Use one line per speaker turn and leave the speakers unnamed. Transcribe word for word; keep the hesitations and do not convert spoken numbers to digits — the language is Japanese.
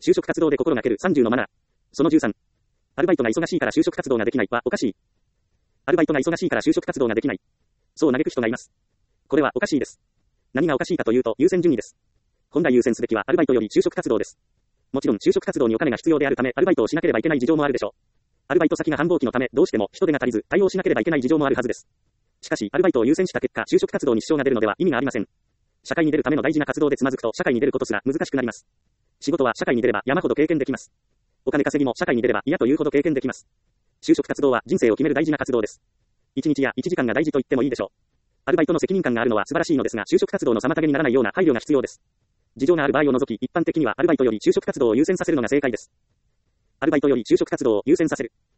就職活動で心がけるさんじゅうのマナー。そのじゅうさん。アルバイトが忙しいから就職活動ができないはおかしい。アルバイトが忙しいから就職活動ができない。そう嘆く人がいます。これはおかしいです。何がおかしいかというと優先順位です。本来優先すべきはアルバイトより就職活動です。もちろん就職活動にお金が必要であるためアルバイトをしなければいけない事情もあるでしょう。アルバイト先が繁忙期のためどうしても人手が足りず対応しなければいけない事情もあるはずです。しかしアルバイトを優先した結果就職活動に支障が出るのでは意味がありません。社会に出るための大事な活動でつまずくと社会に出ることすら難しくなります。仕事は社会に出れば山ほど経験できます。お金稼ぎも社会に出れば嫌というほど経験できます。就職活動は人生を決める大事な活動です。いちにちやいちじかんが大事と言ってもいいでしょう。アルバイトの責任感があるのは素晴らしいのですが就職活動の妨げにならないような配慮が必要です。事情がある場合を除き一般的にはアルバイトより就職活動を優先させるのが正解です。アルバイトより就職活動を優先させる。